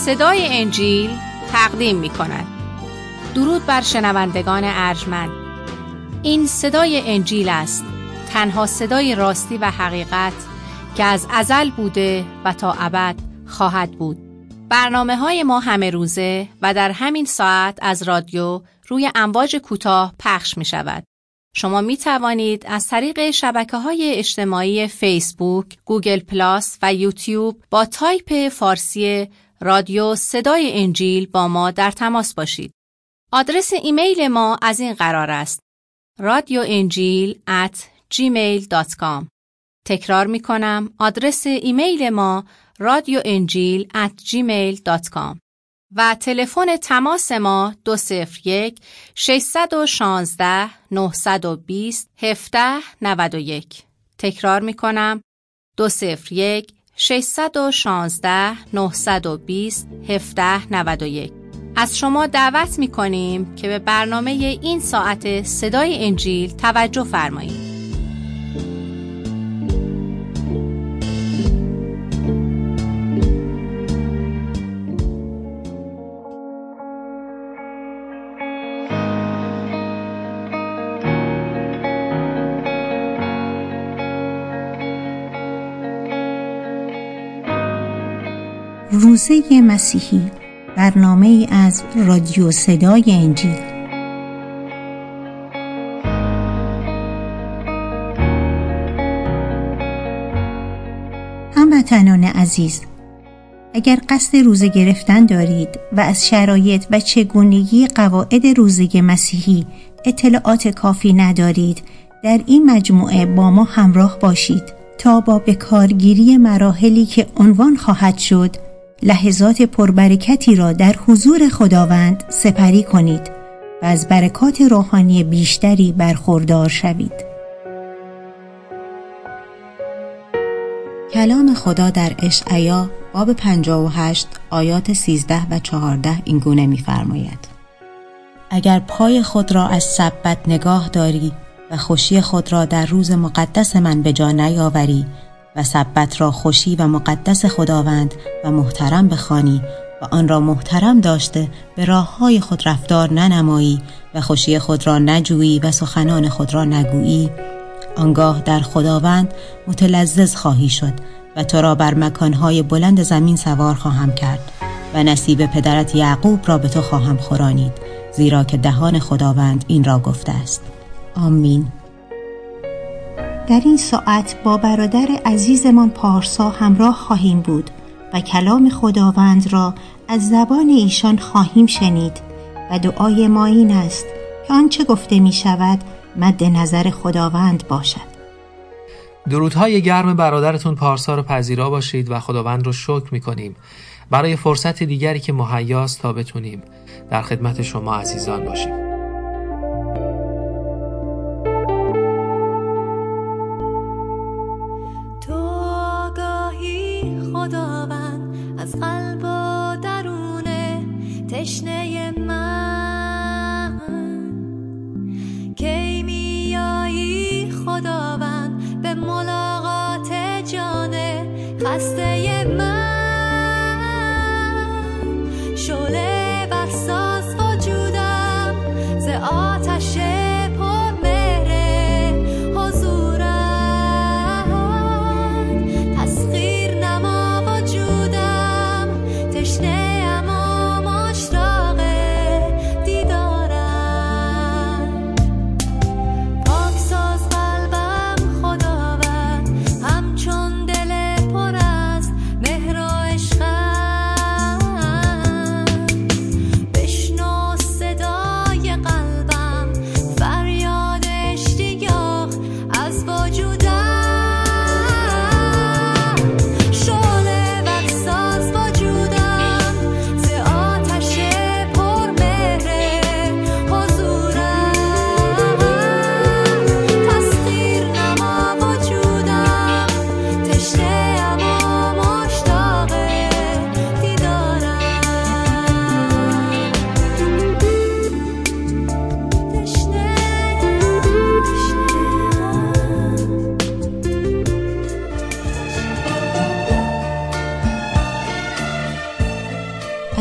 صدای انجیل تقدیم می کند. درود بر شنوندگان ارجمند. این صدای انجیل است، تنها صدای راستی و حقیقت که از ازل بوده و تا ابد خواهد بود. برنامه‌های ما همه روزه و در همین ساعت از رادیو روی امواج کوتاه پخش می شود. شما می توانید از طریق شبکه‌های اجتماعی فیسبوک، گوگل پلاس و یوتیوب با تایپ فارسی رادیو صدای انجیل با ما در تماس باشید. آدرس ایمیل ما از این قرار است: radioenjil@gmail.com. تکرار می کنم، آدرس ایمیل ما radioenjil@gmail.com و تلفن تماس ما 201-616-920-1791. تکرار می کنم، 201-616-920-1791. از شما دعوت می کنیم که به برنامه این ساعت صدای انجیل توجه فرمایید. روزه مسیحی، برنامه‌ای از رادیو صدای انجیل. هموطنان عزیز، اگر قصد روزه گرفتن دارید و از شرایط و چگونگی قواعد روزه مسیحی اطلاعات کافی ندارید، در این مجموعه با ما همراه باشید تا با بکارگیری مراحلی که عنوان خواهد شد لحظات پربرکتی را در حضور خداوند سپری کنید و از برکات روحانی بیشتری برخوردار شوید. کلام خدا در اشعیا باب 58 آیات 13 و 14 این گونه می‌فرماید: اگر پای خود را از سبت نگاه داری و خوشی خود را در روز مقدس من به جا نیاوری و سبت را خوشی و مقدس خداوند و محترم بخوانی و آن را محترم داشته به راه‌های خود رفتار ننمایی و خوشی خود را نجویی و سخنان خود را نگویی، آنگاه در خداوند متلذذ خواهی شد و تو را بر مکانهای بلند زمین سوار خواهم کرد و نصیب پدرت یعقوب را به تو خواهم خورانید، زیرا که دهان خداوند این را گفته است. آمین. در این ساعت با برادر عزیزمان پارسا همراه خواهیم بود و کلام خداوند را از زبان ایشان خواهیم شنید و دعای ما این است که آنچه گفته می شود مد نظر خداوند باشد. درودهای گرم برادرتون پارسا رو پذیرا باشید و خداوند رو شکر می کنیم برای فرصت دیگری که مهیاست تا بتونیم در خدمت شما عزیزان باشیم. خداوند از قلب و درون تشنه من، کی میایی خداوند به ملاقات جان خسته من، شعله برساز وجودم ز آتش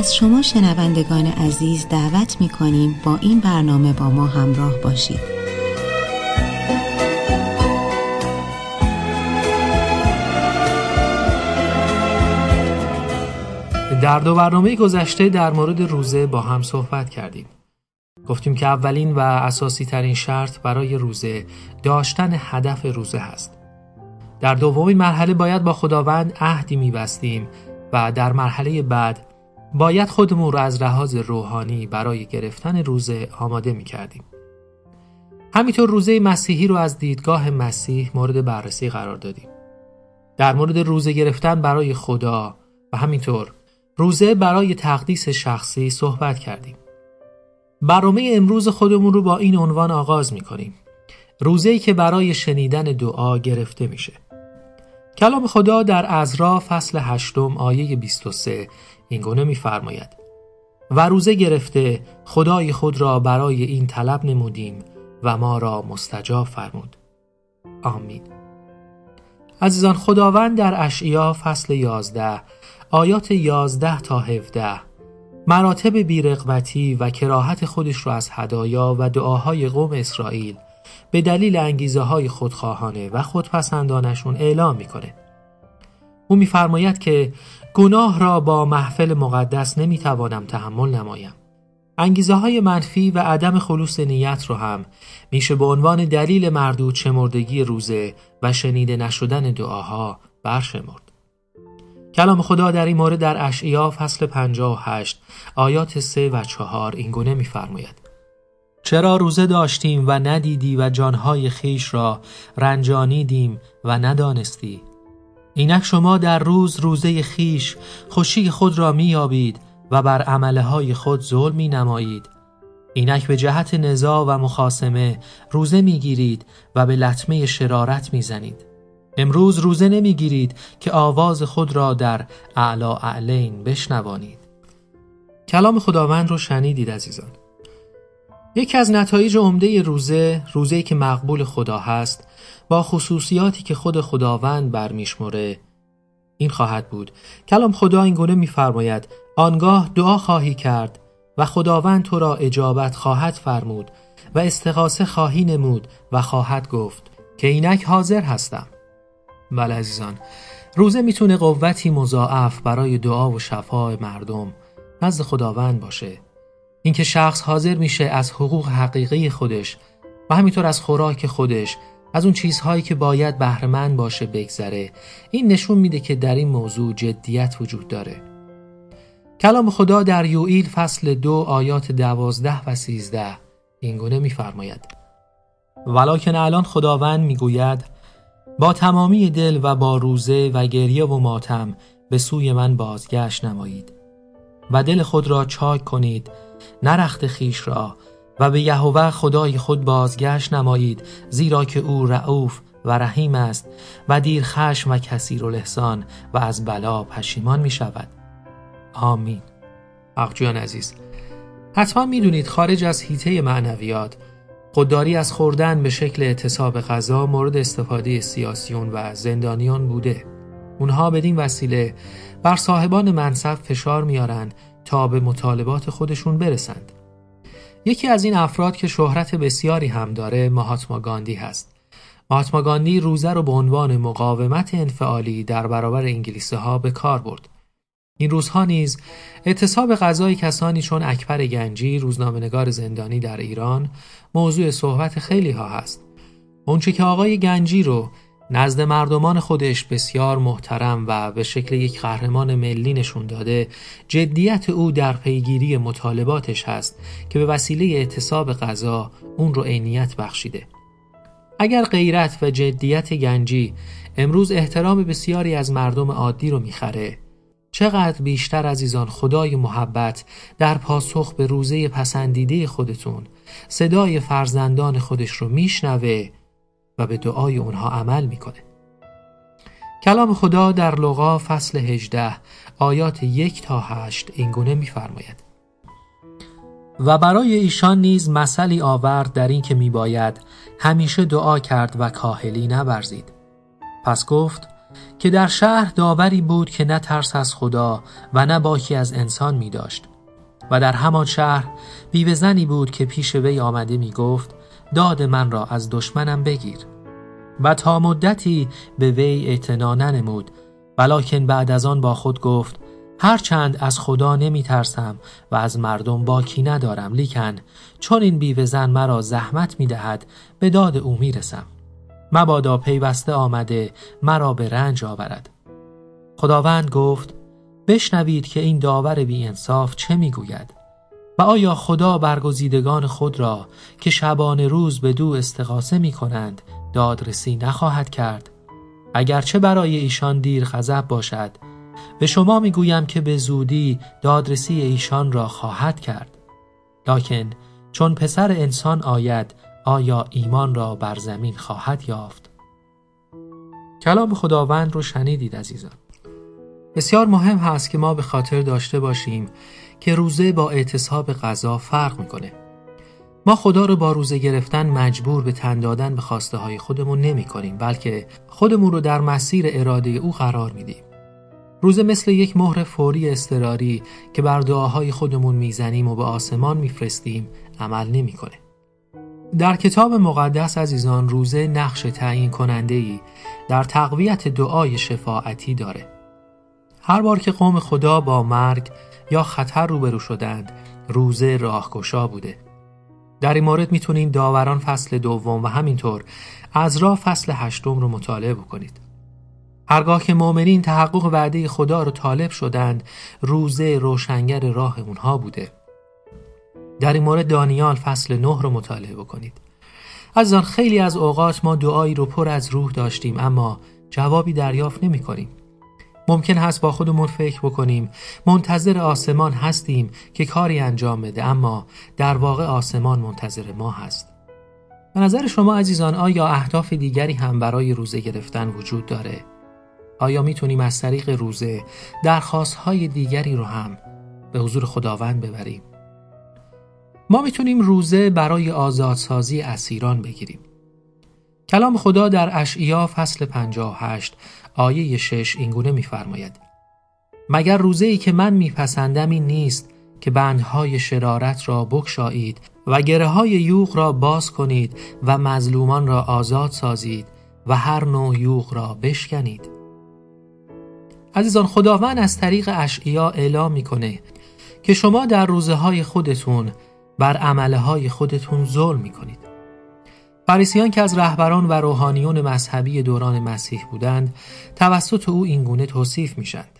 از شما شنوندگان عزیز دعوت می‌کنیم با این برنامه با ما همراه باشید. در 2 برنامه گذشته در مورد روزه با هم صحبت کردیم. گفتیم که اولین و اساسی ترین شرط برای روزه داشتن هدف روزه هست. در دومین مرحله باید با خداوند عهدی می‌بستیم و در مرحله بعد باید خودمون رو از لحاظ روحانی برای گرفتن روزه آماده می‌کردیم. همینطور روزه مسیحی رو از دیدگاه مسیح مورد بررسی قرار دادیم. در مورد روزه گرفتن برای خدا و همینطور روزه برای تقدیس شخصی صحبت کردیم. برنامه امروز خودمون رو با این عنوان آغاز می‌کنیم: روزه‌ای که برای شنیدن دعا گرفته میشه. کلام خدا در عزرا فصل 8 آیه 23 این گونه می‌فرماید: و روزه گرفته خدای خود را برای این طلب نمودیم و ما را مستجاب فرمود. آمین. عزیزان، خداوند در اشعیا فصل 11 آیات 11 تا 17 مراتب بی‌رغبتی و کراهت خودش را از هدایا و دعاهای قوم اسرائیل به دلیل انگیزه‌های خودخواهانه و خودپسندانشون اعلام میکنه. او میفرماید که گناه را با محفل مقدس نمیتوانم تحمل نمایم. انگیزه‌های منفی و عدم خلوص نیت رو هم میشه به عنوان دلیل مردود شمردگی روزه و شنیده نشدن دعاها برشمرد. کلام خدا در این مورد در اشعیا فصل 58 آیات 3 و 4 این گونه می‌فرماید: چرا روزه داشتیم و ندیدی و جانهای خیش را رنجانیدیم و ندانستی؟ اینک شما در روزه خیش خوشی خود را می‌یابید و بر عملهای خود ظلم می‌نمایید. اینک به جهت نزاع و مخاصمه روزه می‌گیرید و به لطمه شرارت می‌زنید. امروز روزه نمی‌گیرید که آواز خود را در اعلی اعلین بشنوانید. کلام خداوند رو شنیدید عزیزان. یکی از نتایج عمده روزه‌ای که مقبول خدا هست، با خصوصیاتی که خود خداوند برمیشمره، این خواهد بود: کلام خدا این گونه می‌فرماید: آنگاه دعا خواهی کرد و خداوند تو را اجابت خواهد فرمود و استغاثه خواهی نمود و خواهد گفت که اینک حاضر هستم. بله عزیزان، روزه میتونه قوتی مضاعف برای دعا و شفاع مردم نزد خداوند باشه. اینکه شخص حاضر میشه از حقوق حقیقی خودش و همینطور از خوراک خودش، از اون چیزهایی که باید بهره‌مند باشه بگذره، این نشون میده که در این موضوع جدیت وجود داره. کلام خدا در یوئیل فصل 2 آیات 12 و 13 این گونه میفرماید: ولکن الان خداوند میگوید با تمامی دل و با روزه و گریه و ماتم به سوی من بازگشت نمایید و دل خود را چاک کنید، نه رخت خیش را، و به یهوه خدای خود بازگشت نمایید، زیرا که او رئوف و رحیم است و دیر خشم و کثیرالاحسان و از بلا پشیمان می شود. آمین. حقجویان عزیز، حتما می دونید خارج از حیطه معنویات، خودداری از خوردن به شکل اعتصاب غذا مورد استفاده سیاسیون و زندانیان بوده. اونها بدین وسیله بر صاحبان منصب فشار میارن تا به مطالبات خودشون برسند. یکی از این افراد که شهرت بسیاری هم داره مهاتما گاندی هست. مهاتما گاندی روزه رو به عنوان مقاومت انفعالی در برابر انگلیسی‌ها به کار برد. این روزها نیز اعتصاب غذای کسانی چون اکبر گنجی، روزنامه‌نگار زندانی در ایران، موضوع صحبت خیلی ها هست. اونچه که آقای گنجی رو نزد مردمان خودش بسیار محترم و به شکل یک قهرمان ملی نشون داده، جدیت او در پیگیری مطالباتش هست که به وسیله اعتصاب غذا اون رو عینیت بخشیده. اگر غیرت و جدیت گنجی امروز احترام بسیاری از مردم عادی رو میخره، چقدر بیشتر عزیزان خدای محبت در پاسخ به روزه پسندیده خودتون صدای فرزندان خودش رو میشنوه و به دعای اونها عمل میکنه. کلام خدا در لوقا فصل 18 آیات 1 تا 8 این گونه میفرماید: و برای ایشان نیز مثلی آورد در این که میباید همیشه دعا کرد و کاهلی نورزید. پس گفت: که در شهر داوری بود که نه ترس از خدا و نه باکی از انسان می داشت و در همان شهر بیوه زنی بود که پیش وی آمده می گفت داد من را از دشمنم بگیر و تا مدتی به وی اعتنا ننمود، ولکن بعد از آن با خود گفت هرچند از خدا نمی ترسم و از مردم باکی ندارم، لیکن چون این بیوه زن مرا زحمت می دهد به داد او می رسم، مبادا پیوسته آمده مرا به رنج آورد. خداوند گفت بشنوید که این داور بی انصاف چه می گوید و آیا خدا برگزیدگان خود را که شبانه روز به دو استغاثه می کنند دادرسی نخواهد کرد؟ اگرچه برای ایشان دیر غضب باشد، به شما می گویم که به زودی دادرسی ایشان را خواهد کرد. لکن چون پسر انسان آید آیا ایمان را بر زمین خواهد یافت؟ کلام خداوند رو شنیدید عزیزان. بسیار مهم هست که ما به خاطر داشته باشیم که روزه با اعتصاب غذا فرق میکنه. ما خدا رو با روزه گرفتن مجبور به تن دادن به خواسته های خودمون نمی کنیم، بلکه خودمون رو در مسیر اراده او قرار میدیم. روزه مثل یک مهر فوری اضطراری که بر دعاهای خودمون میزنیم و به آسمان میفرستیم عمل نمیکنه. در کتاب مقدس عزیزان روزه نقش تعیین کننده‌ای در تقویت دعای شفاعتی داره. هر بار که قوم خدا با مرگ یا خطر روبرو شدند، روزه راهگشا بوده. در این مورد میتونید داوران فصل 2 و همینطور عزرا فصل 8 رو مطالعه بکنید. هرگاه که مؤمنین تحقق وعده خدا رو طالب شدند، روزه روشنگر راه اونها بوده. در این مورد دانیال فصل 9 رو مطالعه بکنید. عزیزان خیلی از اوقات ما دعایی رو پر از روح داشتیم اما جوابی دریافت نمی کنیم. ممکن هست با خودمون فکر بکنیم منتظر آسمان هستیم که کاری انجام بده، اما در واقع آسمان منتظر ما هست. به نظر شما عزیزان آیا اهداف دیگری هم برای روزه گرفتن وجود داره؟ آیا میتونیم از طریق روزه درخواست‌های دیگری رو هم به حضور خداوند ببریم؟ ما میتونیم روزه برای آزادسازی اسیران بگیریم. کلام خدا در اشعیا فصل 58 آیه 6 اینگونه می‌فرماید: مگر روزه‌ای که من میپسندم این نیست که بندهای شرارت را بگشایید و گره‌های یوغ را باز کنید و مظلومان را آزاد سازید و هر نوع یوغ را بشکنید. عزیزان خداوند از طریق اشعیا اعلام میکنه که شما در روزهای خودتون بر عملهای خودتون ظلم میکنید. فریسیان که از رهبران و روحانیون مذهبی دوران مسیح بودند توسط او اینگونه توصیف میشند: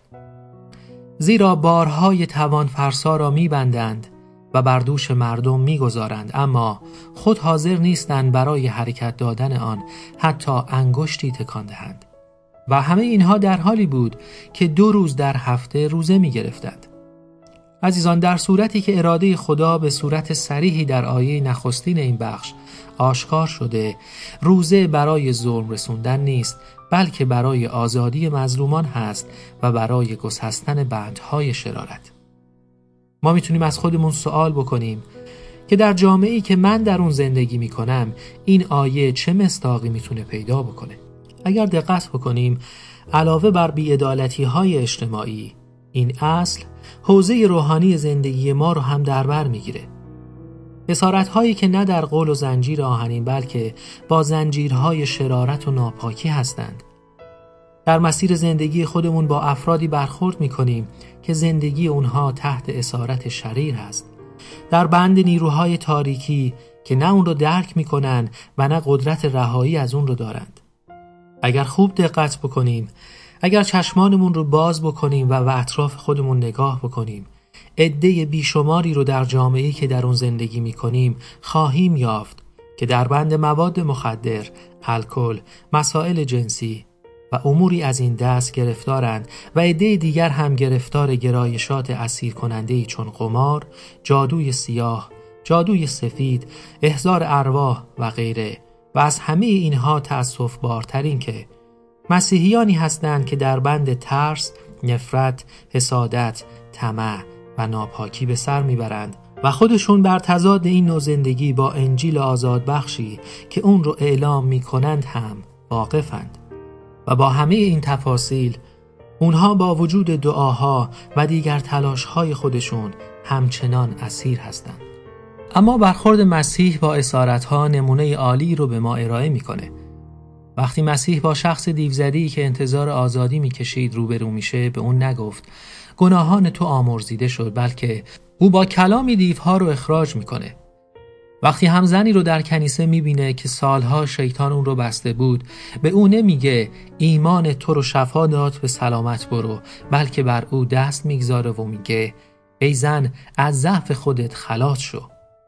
زیرا بارهای توان فرسا را میبندند و بر دوش مردم میگذارند، اما خود حاضر نیستند برای حرکت دادن آن حتی انگشتی تکان دهند. و همه اینها در حالی بود که 2 روز در هفته روزه میگرفتند. عزیزان در صورتی که اراده خدا به صورت صریحی در آیه نخستین این بخش آشکار شده، روزه برای ظلم رسوندن نیست، بلکه برای آزادی مظلومان هست و برای گسستن بندهای شرارت. ما میتونیم از خودمون سوال بکنیم که در جامعه‌ای که من در اون زندگی میکنم این آیه چه مصداقی میتونه پیدا بکنه؟ اگر دقت بکنیم علاوه بر بی‌عدالتی‌های اجتماعی، این اصل حوزه روحانی زندگی ما رو هم در بر میگیره. اسارت‌هایی که نه در قول و زنجیر آهنین بلکه با زنجیرهای شرارت و ناپاکی هستند. در مسیر زندگی خودمون با افرادی برخورد میکنیم که زندگی اونها تحت اسارت شریر هست، در بند نیروهای تاریکی که نه اون رو درک میکنن و نه قدرت رهایی از اون رو دارند. اگر خوب دقت بکنیم، اگر چشمانمون رو باز بکنیم و اطراف خودمون نگاه بکنیم، عده بیشماری رو در جامعه‌ای که در اون زندگی میکنیم خواهیم یافت که در بند مواد مخدر، الکل، مسائل جنسی و اموری از این دست گرفتارند و عده دیگر هم گرفتار گرایشات اسیر کننده‌ای چون قمار، جادوی سیاه، جادوی سفید، احضار ارواح و غیره. و از همه اینها تأسف بارترین که مسیحیانی هستند که در بند ترس، نفرت، حسادت، طمع و ناپاکی به سر میبرند و خودشون بر تضاد این نوع زندگی با انجیل آزادبخشی که اون رو اعلام میکنند هم واقفند. و با همه این تفاصیل اونها با وجود دعاها و دیگر تلاشهای خودشون همچنان اسیر هستند. اما برخورد مسیح با اسارتها نمونه عالی رو به ما ارائه میکنه. وقتی مسیح با شخص دیوزدی که انتظار آزادی میکشید روبرو میشه، به اون نگفت گناهان تو آمرزیده شد، بلکه او با کلامی دیوها رو اخراج میکنه. وقتی هم زنی رو در کنیسه میبینه که سالها شیطان اون رو بسته بود، به او نمیگه ایمان تو رو شفا داد به سلامت برو، بلکه بر او دست میگذاره و میگه ای زن از ضعف خودت خلاص شو.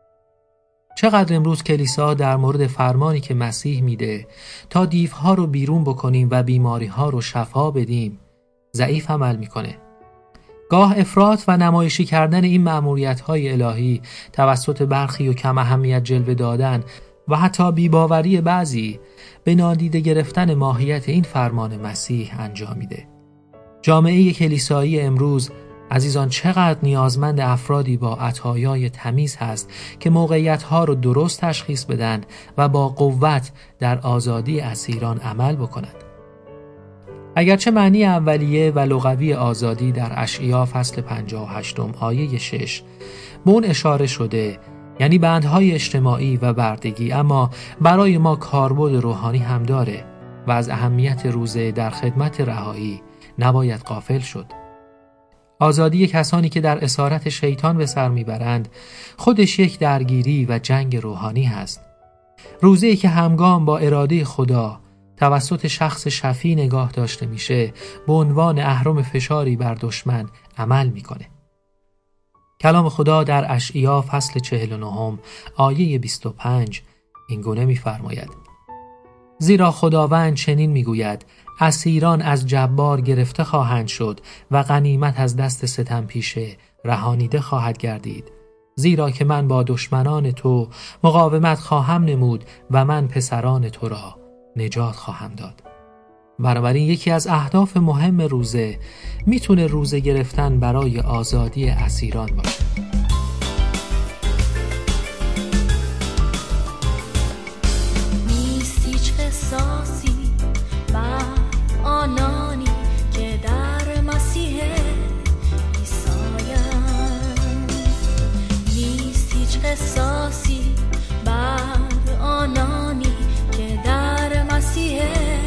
چقدر امروز کلیسا در مورد فرمانی که مسیح میده تا دیوها رو بیرون بکنیم و بیماریها رو شفا بدیم ضعیف عمل میکنه. گاه افراط و نمایشی کردن این مأموریت‌های الهی توسط برخی و کم اهمیت جلوه دادن و حتی بی‌باوری بعضی به نادیده گرفتن ماهیت این فرمان مسیح انجام میده. جامعه کلیسایی امروز عزیزان چقدر نیازمند افرادی با عطایای تمیز هست که موقعیت‌ها رو درست تشخیص بدن و با قوت در آزادی اسیران عمل بکنند. اگرچه معنی اولیه و لغوی آزادی در اشعیا فصل 58 آیه 6 به اون اشاره شده، یعنی بندهای اجتماعی و بردگی، اما برای ما کاربرد روحانی هم داره و از اهمیت روزه در خدمت رهایی نباید غافل شد. آزادی کسانی که در اسارت شیطان به سر میبرند خودش یک درگیری و جنگ روحانی هست. روزه‌ای که همگام با اراده خدا توسط شخص شفیع نگاه داشته میشه به عنوان اهرم فشاری بر دشمن عمل میکنه. کلام خدا در اشعیا فصل 49 آیه 25 این گونه میفرماید: زیرا خداوند چنین میگوید اسیران از جبار گرفته خواهند شد و غنیمت از دست ستم پیشه رهانیده خواهد گردید، زیرا که من با دشمنان تو مقاومت خواهم نمود و من پسران تو را نجات خواهم داد. بنابراین یکی از اهداف مهم روزه میتونه روزه گرفتن برای آزادی اسیران باشه. نیست هیچ قصاصی بر آنانی که در مسیح عیسایند. نیست هیچ قصاصی بر آنانی که در مسیح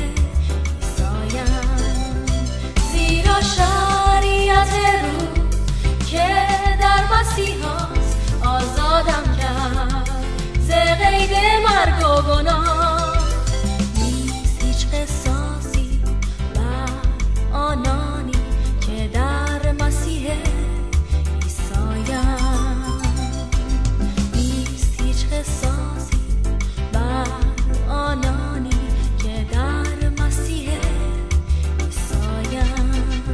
عیسایند. زیرا شریعت رو که در مسیح هست آزادم کرد ز قید مرگ و گناه. نیست هیچ قصاصی بر آنانی که در مسیح عیسایند. نیست هیچ قصاصی بر آنانی که در مسیح عیسایند.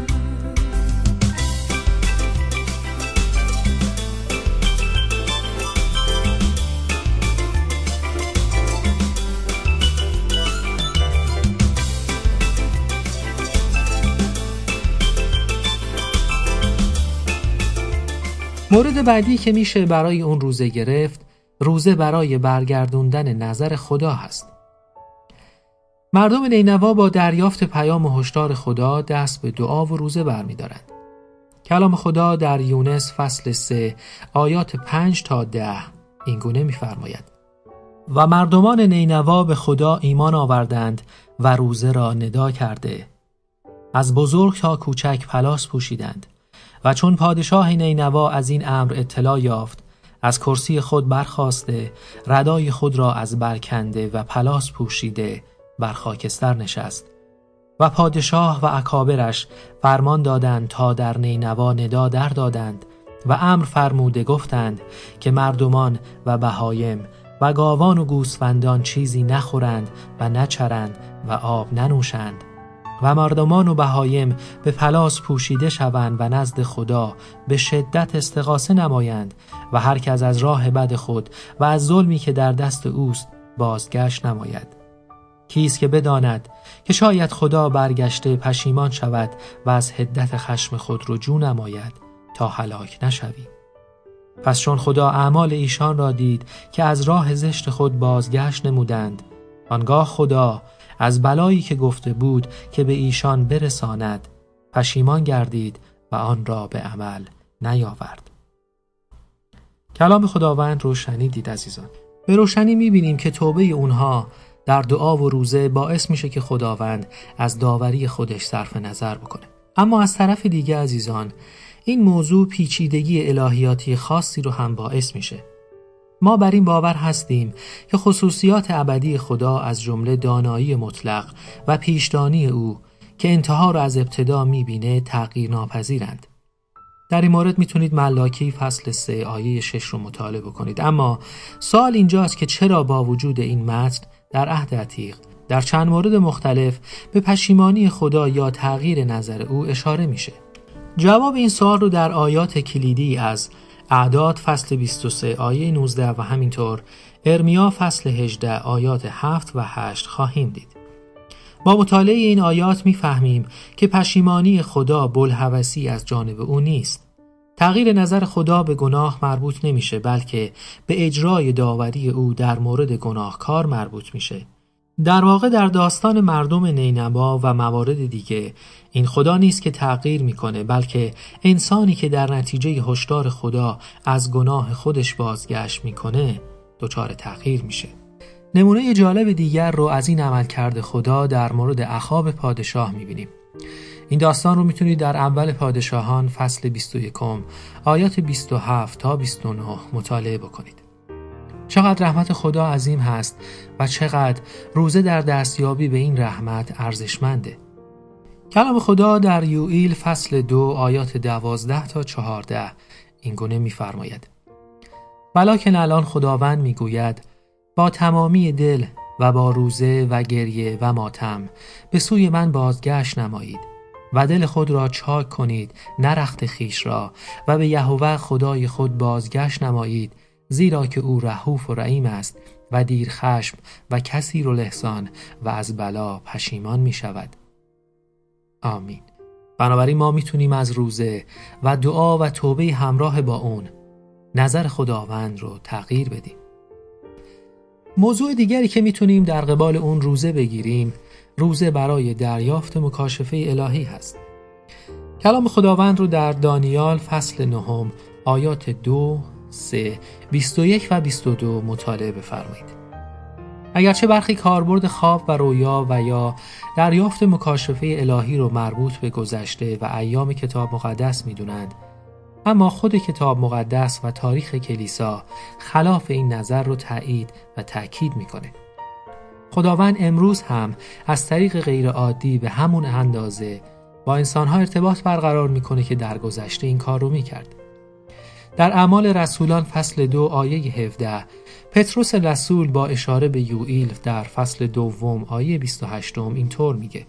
مورد بعدی که میشه برای اون روزه گرفت، روزه برای برگردوندن نظر خدا هست. مردم نینوا با دریافت پیام و هشدار خدا دست به دعا و روزه برمی‌دارند. کلام خدا در یونس فصل 3 آیات 5 تا 10 این گونه می‌فرماید: و مردمان نینوا به خدا ایمان آوردند و روزه را ندا کرده، از بزرگ تا کوچک پلاس پوشیدند. و چون پادشاه نینوا از این امر اطلاع یافت، از کرسی خود برخاسته، ردای خود را از بر کنده و پلاس پوشیده بر خاکستر نشست. و پادشاه و اکابرش فرمان دادند تا در نینوا ندا در دادند و امر فرموده گفتند که مردمان و بهایم و گاوان و گوسفندان چیزی نخورند و نچرند و آب ننوشند و مردمان و بهایم به پلاس پوشیده شوند و نزد خدا به شدت استغاثه نمایند و هر کس از راه بد خود و از ظلمی که در دست اوست بازگشت نماید. کیست که بداند که شاید خدا برگشته پشیمان شود و از حدت خشم خود رجوع نماید تا هلاک نشوی. پس چون خدا اعمال ایشان را دید که از راه زشت خود بازگشت نمودند، آنگاه خدا از بلایی که گفته بود که به ایشان برساند پشیمان گردید و آن را به عمل نیاورد. کلام خداوند رو شنیدید عزیزان. به روشنی می‌بینیم که توبه اونها در دعا و روزه باعث میشه که خداوند از داوری خودش صرف نظر بکنه. اما از طرف دیگه عزیزان، این موضوع پیچیدگی الهیاتی خاصی رو هم باعث میشه. ما بر این باور هستیم که خصوصیات ابدی خدا از جمله دانایی مطلق و پیشدانی او که انتها رو از ابتدا میبینه تغییر ناپذیرند. در این مورد میتونید ملاکی فصل 3 آیه 6 رو مطالعه بکنید. اما سوال اینجاست که چرا با وجود این متن در عهد عتیق در چند مورد مختلف به پشیمانی خدا یا تغییر نظر او اشاره میشه؟ جواب این سوال رو در آیات کلیدی از اعداد فصل 23 آیه 19 و همینطور ارمیا فصل 18 آیات 7 و 8 خواهیم دید. با مطالعه این آیات میفهمیم که پشیمانی خدا بوالهوسی از جانب او نیست. تغییر نظر خدا به گناه مربوط نمیشه، بلکه به اجرای داوری او در مورد گناهکار مربوط میشه. در واقع در داستان مردم نینوا و موارد دیگه این خدا نیست که تغییر میکنه، بلکه انسانی که در نتیجه هشدار خدا از گناه خودش بازگشت میکنه دچار تغییر میشه. نمونه جالب دیگر رو از این عملکرد خدا در مورد اخاب پادشاه میبینیم. این داستان رو میتونید در اول پادشاهان فصل 21 آیات 27 تا 29 مطالعه بکنید. چقدر رحمت خدا عظیم هست و چقدر روزه در دستیابی به این رحمت ارزشمنده. کلام خدا در یوئیل فصل 2 آیات 12 تا 14 این گونه می‌فرماید: ولکن الان خداوند میگوید با تمامی دل و با روزه و گریه و ماتم به سوی من بازگشت نمایید و دل خود را چاک کنید نه رخت خویش را و به یهوه خدای خود بازگشت نمایید، زیرا که او رحوف و رحیم است و دیر خشم و کثیر الاحسان و از بلا پشیمان می شود. آمین. بنابراین ما میتونیم از روزه و دعا و توبه همراه با اون نظر خداوند رو تغییر بدیم. موضوع دیگری که میتونیم در قبال اون روزه بگیریم، روزه برای دریافت مکاشفه الهی هست. کلام خداوند رو در دانیال فصل 9 آیات 2 3 21 و 22 مطالعه بفرمایید. اگرچه برخی کاربرد خواب و رویا و یا دریافت مکاشفه الهی رو مربوط به گذشته و ایام کتاب مقدس میدونند، اما خود کتاب مقدس و تاریخ کلیسا خلاف این نظر رو تایید و تأکید میکنه. خداوند امروز هم از طریق غیر عادی به همون اندازه با انسانها ارتباط برقرار میکنه که در گذشته این کار رو میکرد. در اعمال رسولان فصل 2 آیه 17 پتروس رسول با اشاره به یوئیل در فصل 2 آیه 28 اینطور میگه: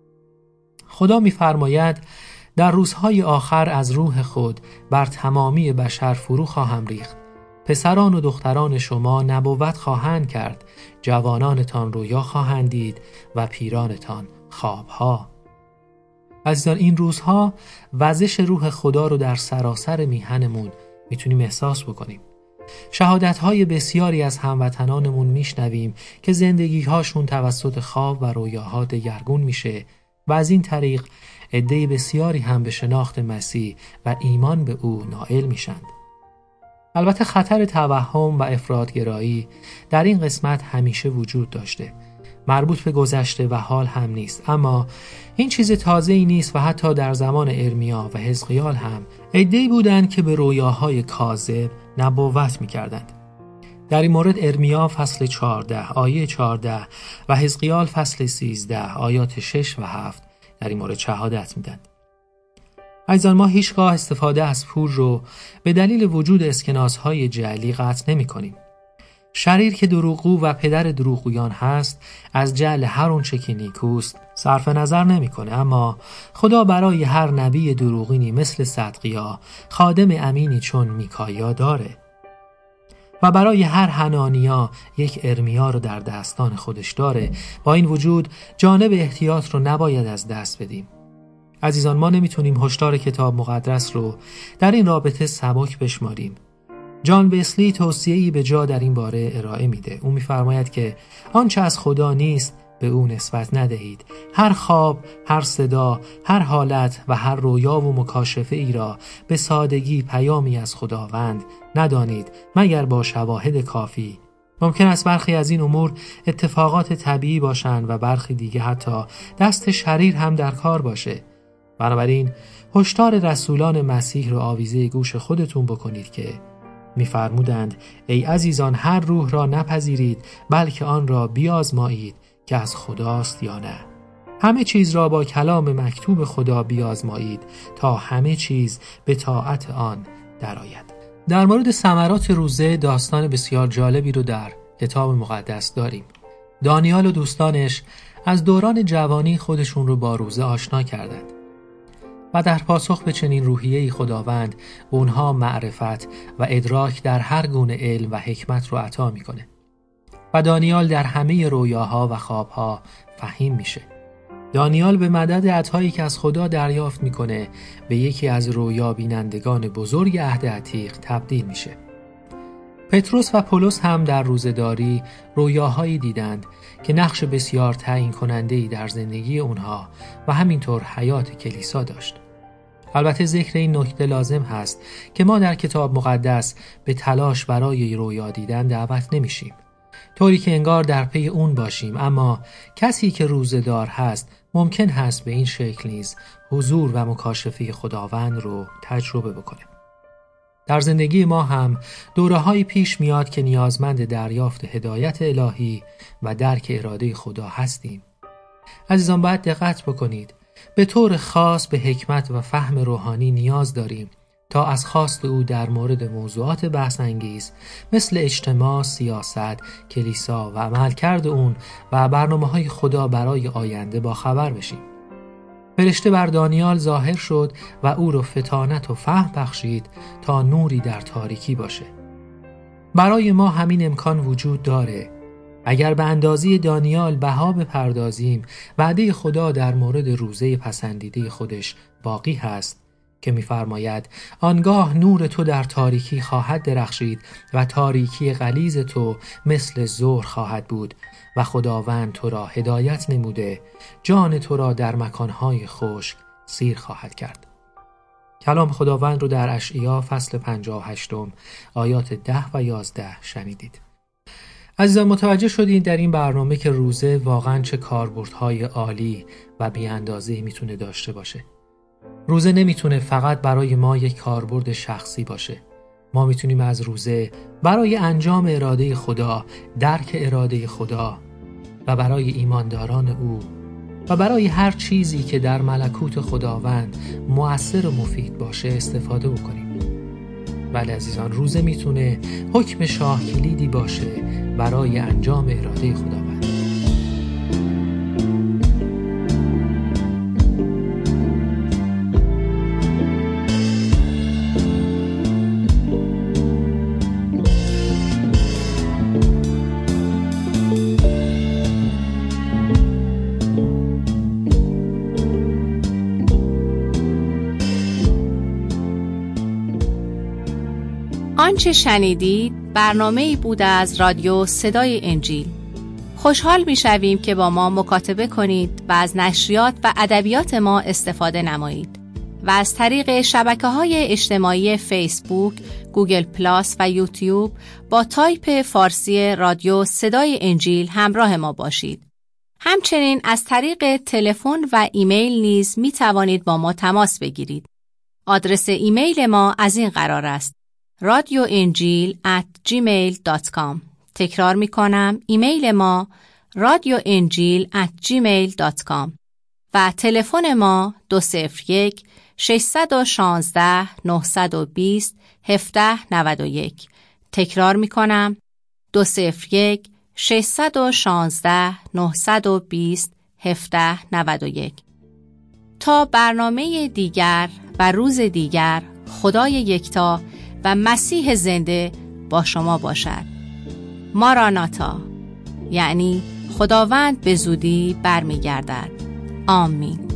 خدا میفرماید در روزهای آخر از روح خود بر تمامی بشر فرو خواهم ریخت. پسران و دختران شما نبوت خواهند کرد، جوانانتان رویا خواهند دید و پیرانتان خوابها. عزیزان، این روزها وزش روح خدا رو در سراسر میهنمون میتونیم احساس بکنیم. شهادت‌های بسیاری از هموطنانمون میشنویم که زندگی‌هاشون توسط خواب و رویاها دگرگون میشه و از این طریق عده بسیاری هم به شناخت مسیح و ایمان به او نائل میشند. البته خطر توهم و افراط‌گرایی در این قسمت همیشه وجود داشته. مربوط به گذشته و حال هم نیست، اما این چیز تازه‌ای نیست و حتی در زمان ارمیا و حزقیال هم عده‌ای بودند که به رویاهای کاذب نبوت می‌کردند. در این مورد ارمیا فصل 14 آیه 14 و حزقیال فصل 13 آیات 6 و 7 در این مورد شهادت میدند. عزیزان، ما هیچگاه استفاده از پول رو به دلیل وجود اسکناس‌های جعلی قطع نمی‌کنیم. شریر که دروغگو و پدر دروغگویان هست از جعل هر اون چه که نیکوست صرف نظر نمی‌کنه، اما خدا برای هر نبی دروغینی مثل صدقیا خادم امینی چون میکایا داره و برای هر حنانیا یک ارمیا رو در دستان خودش داره. با این وجود جانب احتیاط رو نباید از دست بدیم. عزیزان، ما نمیتونیم هشدار کتاب مقدس رو در این رابطه سبک بشماریم. جان بسلی توصیه‌ای به جا در این باره ارائه میده. او میفرماید که آنچه از خدا نیست به او نسبت ندهید. هر خواب، هر صدا، هر حالت و هر رویا و مکاشفه ای را به سادگی پیامی از خداوند ندانید مگر با شواهد کافی. ممکن است برخی از این امور اتفاقات طبیعی باشند و برخی دیگه حتی دست شریر هم در کار باشه. بنابراین هشدار رسولان مسیح رو آویزه گوش خودتون بکنید که می‌فرمودند ای عزیزان هر روح را نپذیرید بلکه آن را بیازمایید که از خداست یا نه. همه چیز را با کلام مکتوب خدا بیازمایید تا همه چیز به طاعت آن درآید. در مورد ثمرات روزه داستان بسیار جالبی رو در کتاب مقدس داریم. دانیال و دوستانش از دوران جوانی خودشون رو با روزه آشنا کردند و در پاسخ به چنین روحیه‌ای خداوند به اونها معرفت و ادراک در هر گونه علم و حکمت رو عطا میکنه و دانیال در همه رویاها و خوابها فهیم میشه. دانیال به مدد عطایی که از خدا دریافت میکنه به یکی از رویا بینندگان بزرگ عهد عتیق تبدیل میشه. پتروس و پولس هم در روزه‌داری رویاهایی دیدند که نقش بسیار تعیین کننده‌ای در زندگی اونها و همینطور حیات کلیسا داشت. البته ذکر این نکته لازم هست که ما در کتاب مقدس به تلاش برای رویا دیدن دعوت نمیشیم، طوری که انگار در پی اون باشیم، اما کسی که روزه‌دار هست ممکن هست به این شکل نیز حضور و مکاشفه خداوند رو تجربه بکنه. در زندگی ما هم دوره‌هایی پیش میاد که نیازمند دریافت هدایت الهی و درک اراده خدا هستیم. عزیزان باید دقت بکنید. به طور خاص به حکمت و فهم روحانی نیاز داریم تا از خواست او در مورد موضوعات بحث انگیز مثل اجتماع، سیاست، کلیسا و عملکرد اون و برنامه‌های خدا برای آینده با خبر بشیم. فرشته بر دانیال ظاهر شد و او رو فطانت و فهم بخشید تا نوری در تاریکی باشه. برای ما همین امکان وجود داره. اگر به اندازه دانیال بها بپردازیم، وعده خدا در مورد روزه پسندیده خودش باقی هست که می‌فرماید آنگاه نور تو در تاریکی خواهد درخشید و تاریکی غلیظ تو مثل ظهر خواهد بود و خداوند تو را هدایت نموده، جان تو را در مکانهای خشک سیر خواهد کرد. کلام خداوند رو در اشعیا فصل 58 آیات 10 و 11 شنیدید. عزیزان متوجه شدین در این برنامه که روزه واقعاً چه کاربردهای عالی و بی‌اندازه‌ای میتونه داشته باشه. روزه نمیتونه فقط برای ما یک کاربرد شخصی باشه. ما میتونیم از روزه برای انجام اراده خدا، درک اراده خدا و برای ایمانداران او و برای هر چیزی که در ملکوت خداوند مؤثر و مفید باشه استفاده بکنیم. بله عزیزان، روزه میتونه حکم شاه کلیدی باشه برای انجام اراده خداوند. آنچه شنیدید برنامه‌ای بود از رادیو صدای انجیل. خوشحال می‌شویم که با ما مکاتبه کنید و از نشریات و ادبیات ما استفاده نمایید و از طریق شبکه‌های اجتماعی فیسبوک، گوگل پلاس و یوتیوب با تایپ فارسی رادیو صدای انجیل همراه ما باشید. همچنین از طریق تلفن و ایمیل نیز می‌توانید با ما تماس بگیرید. آدرس ایمیل ما از این قرار است: radioenjil@gmail.com. تکرار می کنم، ایمیل ما radioenjil@gmail.com و تلفن ما 201-616-920-1791. تکرار می کنم، 201-616-920-1791. تا برنامه دیگر و روز دیگر، خدای یکتا و مسیح زنده با شما باشد. ماراناتا، یعنی خداوند به زودی برمیگردد. آمین.